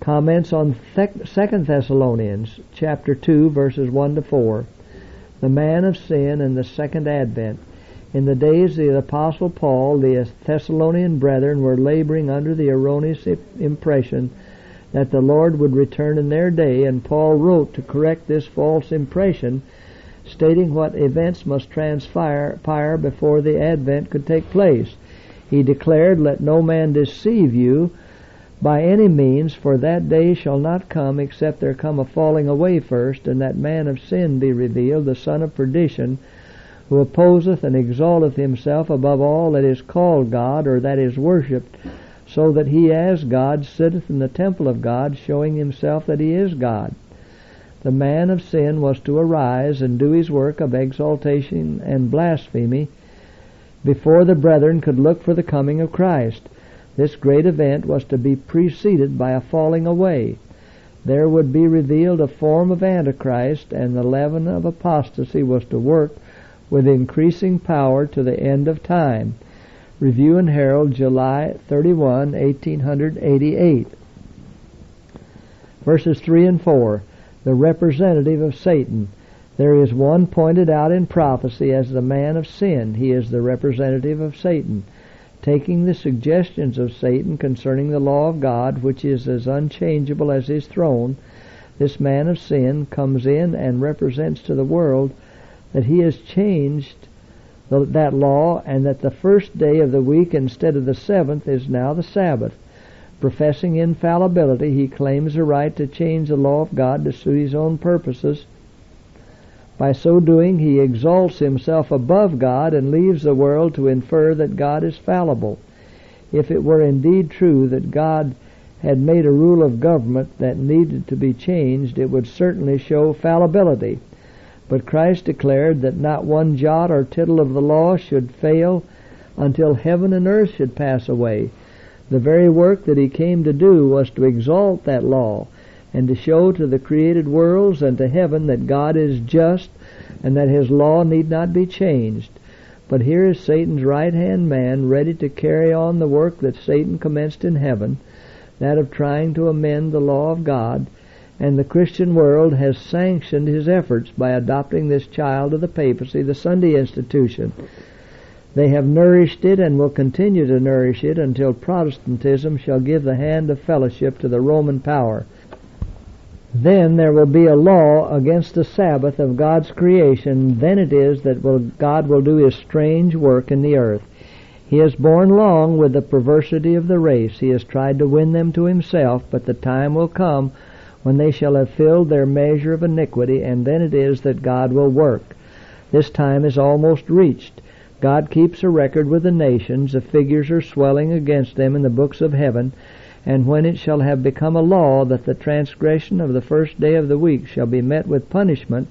Comments on 2 Thessalonians chapter 2, verses 1 to 4. The man of sin and the second advent. In the days of the Apostle Paul, the Thessalonian brethren were laboring under the erroneous impression that the Lord would return in their day, and Paul wrote to correct this false impression, stating what events must transpire before the advent could take place. He declared, "Let no man deceive you by any means, for that day shall not come except there come a falling away first, and that man of sin be revealed, the son of perdition, who opposeth and exalteth himself above all that is called God, or that is worshipped, so that he as God sitteth in the temple of God, showing himself that he is God." The man of sin was to arise and do his work of exaltation and blasphemy before the brethren could look for the coming of Christ. This great event was to be preceded by a falling away. There would be revealed a form of Antichrist, and the leaven of apostasy was to work with increasing power to the end of time. Review and Herald, July 31, 1888. Verses 3 and 4. The representative of Satan. There is one pointed out in prophecy as the man of sin. He is the representative of Satan. Taking the suggestions of Satan concerning the law of God, which is as unchangeable as his throne, this man of sin comes in and represents to the world that he has changed that law, and that the first day of the week instead of the seventh is now the Sabbath. Professing infallibility, he claims the right to change the law of God to suit his own purposes. By so doing, he exalts himself above God and leaves the world to infer that God is fallible. If it were indeed true that God had made a rule of government that needed to be changed, it would certainly show fallibility. But Christ declared that not one jot or tittle of the law should fail until heaven and earth should pass away. The very work that he came to do was to exalt that law, and to show to the created worlds and to heaven that God is just, and that his law need not be changed. But here is Satan's right-hand man ready to carry on the work that Satan commenced in heaven, that of trying to amend the law of God, and the Christian world has sanctioned his efforts by adopting this child of the papacy, the Sunday institution. They have nourished it and will continue to nourish it until Protestantism shall give the hand of fellowship to the Roman power. Then there will be a law against the Sabbath of God's creation. Then it is that God will do his strange work in the earth. He has borne long with the perversity of the race. He has tried to win them to himself, but the time will come when they shall have filled their measure of iniquity, and then it is that God will work. This time is almost reached. God keeps a record with the nations. The figures are swelling against them in the books of heaven. And when it shall have become a law that the transgression of the first day of the week shall be met with punishment,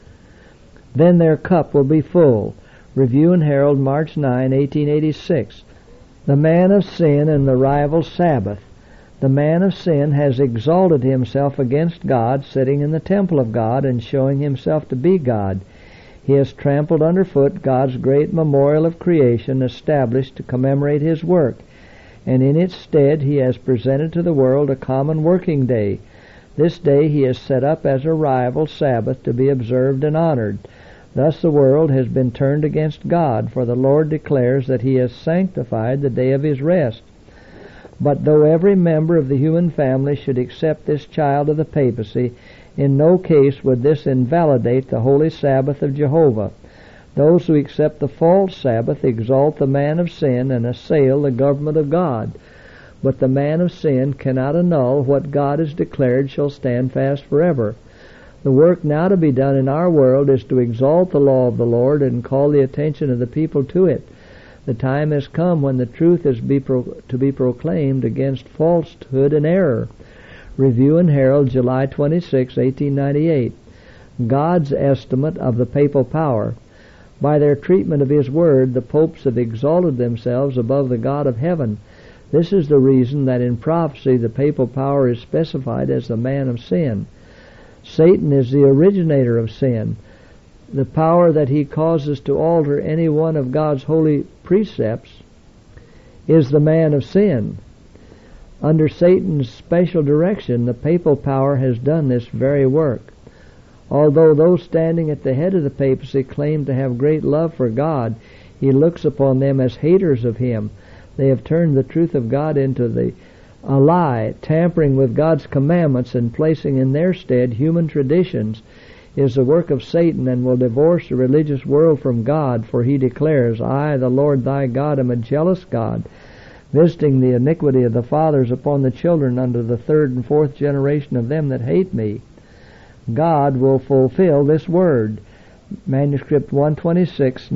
then their cup will be full. Review and Herald, March 9, 1886. The man of sin and the rival Sabbath. The man of sin has exalted himself against God, sitting in the temple of God and showing himself to be God. He has trampled underfoot God's great memorial of creation established to commemorate his work, and in its stead he has presented to the world a common working day. This day he has set up as a rival Sabbath to be observed and honored. Thus the world has been turned against God, for the Lord declares that he has sanctified the day of his rest. But though every member of the human family should accept this child of the papacy, in no case would this invalidate the holy Sabbath of Jehovah. Those who accept the false Sabbath exalt the man of sin and assail the government of God. But the man of sin cannot annul what God has declared shall stand fast forever. The work now to be done in our world is to exalt the law of the Lord and call the attention of the people to it. The time has come when the truth is to be proclaimed against falsehood and error. Review and Herald, July 26, 1898. God's estimate of the papal power. By their treatment of his word, the popes have exalted themselves above the God of heaven. This is the reason that in prophecy the papal power is specified as the man of sin. Satan is the originator of sin. The power that he causes to alter any one of God's holy precepts is the man of sin. Under Satan's special direction, the papal power has done this very work. Although those standing at the head of the papacy claim to have great love for God, he looks upon them as haters of him. They have turned the truth of God into a lie, tampering with God's commandments and placing in their stead human traditions is the work of Satan, and will divorce the religious world from God, for he declares, I, the Lord thy God, am a jealous God, visiting the iniquity of the fathers upon the children unto the third and fourth generation of them that hate me. God will fulfill this word. Manuscript 126,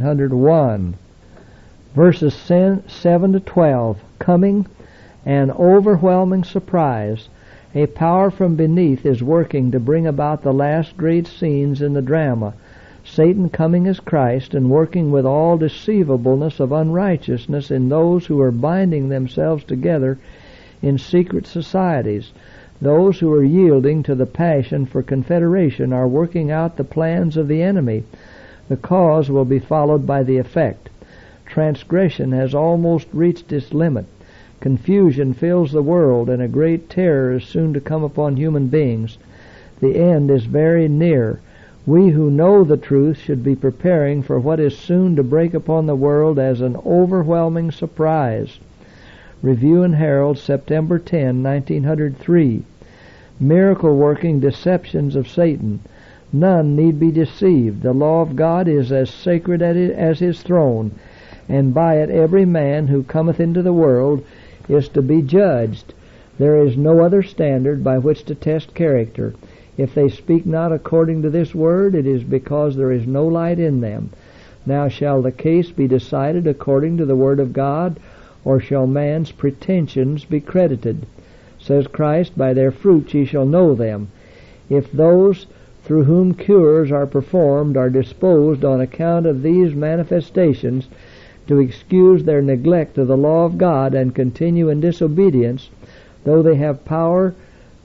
1901. Verses 7 to 12. Coming, an overwhelming surprise. A power from beneath is working to bring about the last great scenes in the drama. Satan coming as Christ and working with all deceivableness of unrighteousness in those who are binding themselves together in secret societies. Those who are yielding to the passion for confederation are working out the plans of the enemy. The cause will be followed by the effect. Transgression has almost reached its limit. Confusion fills the world, and a great terror is soon to come upon human beings. The end is very near. We who know the truth should be preparing for what is soon to break upon the world as an overwhelming surprise. Review and Herald, September 10, 1903. Miracle-working deceptions of Satan. None need be deceived. The law of God is as sacred as his throne, and by it every man who cometh into the world is to be judged. There is no other standard by which to test character. If they speak not according to this word, it is because there is no light in them. Now shall the case be decided according to the word of God, or shall man's pretensions be credited? Says Christ, by their fruits ye shall know them. If those through whom cures are performed are disposed on account of these manifestations to excuse their neglect of the law of God and continue in disobedience, though they have power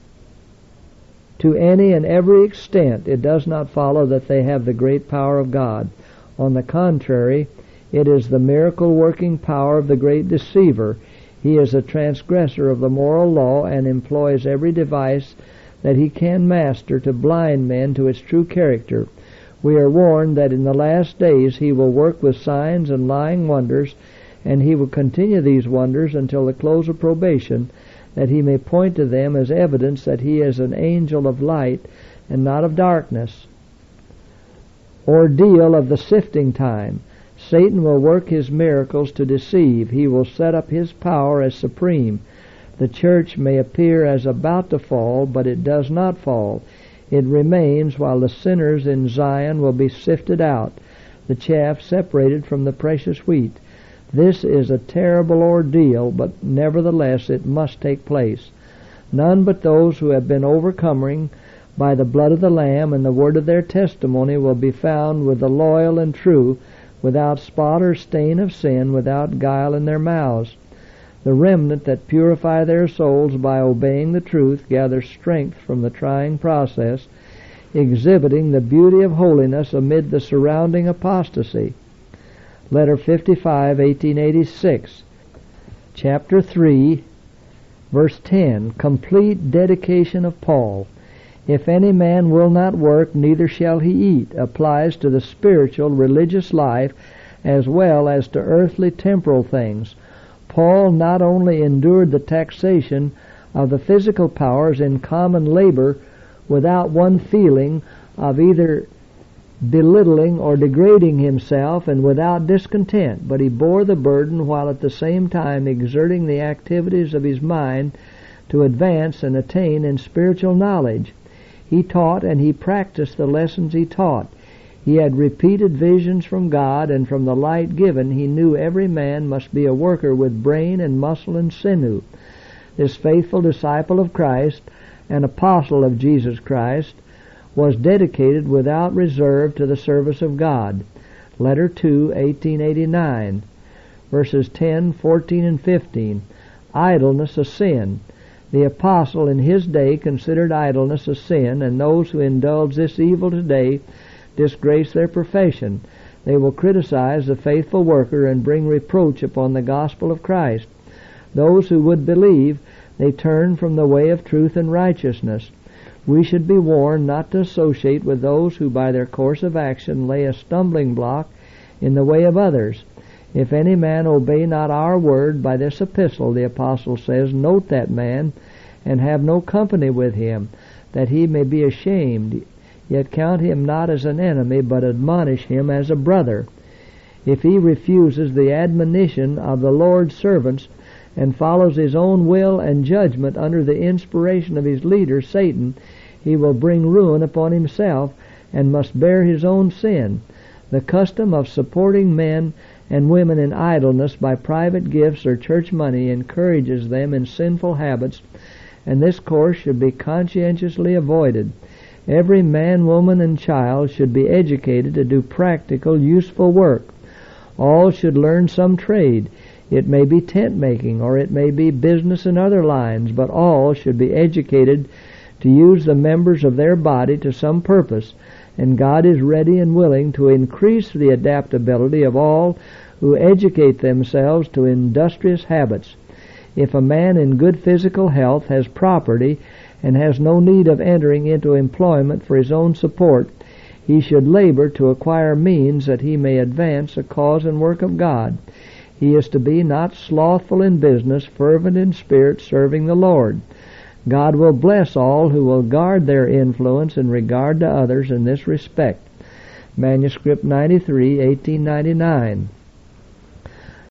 to any and every extent, it does not follow that they have the great power of God. On the contrary, it is the miracle-working power of the great deceiver. He is a transgressor of the moral law and employs every device that he can master to blind men to its true character. We are warned that in the last days he will work with signs and lying wonders, and he will continue these wonders until the close of probation, that he may point to them as evidence that he is an angel of light and not of darkness. Ordeal of the sifting time. Satan will work his miracles to deceive. He will set up his power as supreme. The church may appear as about to fall, but it does not fall. It remains while the sinners in Zion will be sifted out, the chaff separated from the precious wheat. This is a terrible ordeal, but nevertheless it must take place. None but those who have been overcoming by the blood of the Lamb and the word of their testimony will be found with the loyal and true, without spot or stain of sin, without guile in their mouths. The remnant that purify their souls by obeying the truth gather strength from the trying process, exhibiting the beauty of holiness amid the surrounding apostasy. Letter 55, 1886. Chapter 3, verse 10. Complete dedication of Paul. If any man will not work, neither shall he eat, applies to the spiritual, religious life as well as to earthly, temporal things. Paul not only endured the taxation of the physical powers in common labor without one feeling of either belittling or degrading himself, and without discontent, but he bore the burden while at the same time exerting the activities of his mind to advance and attain in spiritual knowledge. He taught and he practiced the lessons he taught. He had repeated visions from God, and from the light given he knew every man must be a worker with brain and muscle and sinew. This faithful disciple of Christ, an apostle of Jesus Christ, was dedicated without reserve to the service of God. Letter 2, 1889, verses 10, 14, and 15. Idleness a sin. The apostle in his day considered idleness a sin, and those who indulge this evil today disgrace their profession. They will criticize the faithful worker and bring reproach upon the gospel of Christ. those who would believe, they turn from the way of truth and righteousness. We should be warned not to associate with those who by their course of action lay a stumbling block in the way of others. If any man obey not our word by this epistle, the apostle says, note that man, and have no company with him, that he may be ashamed. Yet count him not as an enemy, but admonish him as a brother. If he refuses the admonition of the Lord's servants, and follows his own will and judgment under the inspiration of his leader, Satan, he will bring ruin upon himself, and must bear his own sin. The custom of supporting men and women in idleness by private gifts or church money encourages them in sinful habits, and this course should be conscientiously avoided. Every man, woman, and child should be educated to do practical, useful work. All should learn some trade. It may be tent making, or it may be business in other lines, but all should be educated to use the members of their body to some purpose, and God is ready and willing to increase the adaptability of all who educate themselves to industrious habits. If a man in good physical health has property and has no need of entering into employment for his own support, he should labor to acquire means that he may advance the cause and work of God. He is to be not slothful in business, fervent in spirit, serving the Lord. God will bless all who will guard their influence in regard to others in this respect. Manuscript 93, 1899.